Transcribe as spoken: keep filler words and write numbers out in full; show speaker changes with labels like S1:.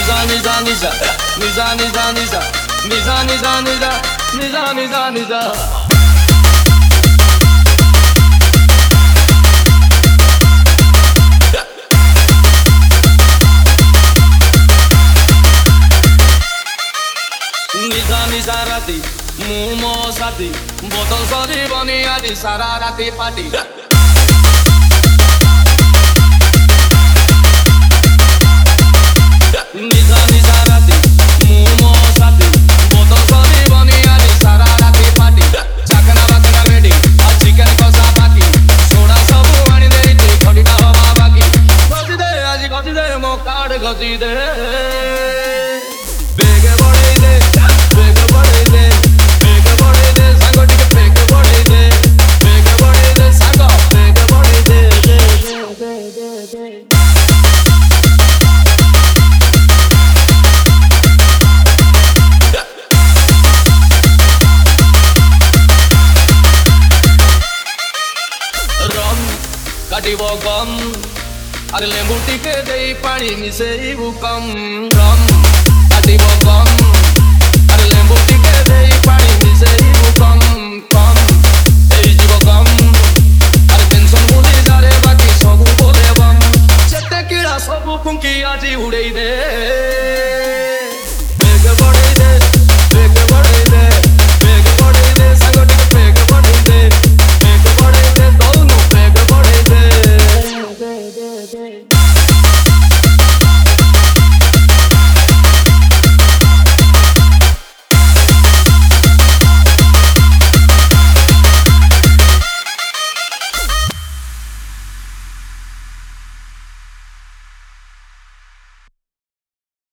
S1: Niza niza niza niza niza niza niza niza niza niza niza Niza niza rati mumo sati botol sari bani adi sara rati party Niza niza rati mumo sati botol sari bani adi sara rati party chakna bakna ready a chicken kosa baki soda sabu ani dei te khodi da hava baki goji de aji goji de mo card goji de bege bode de bege bode de bege bode de sango tik bege bode de bege bode de sango bege bode de de de de de काटिबो गम अरे लेंबू टिके दे पानी मिसेइबु कम रम काटिबो गम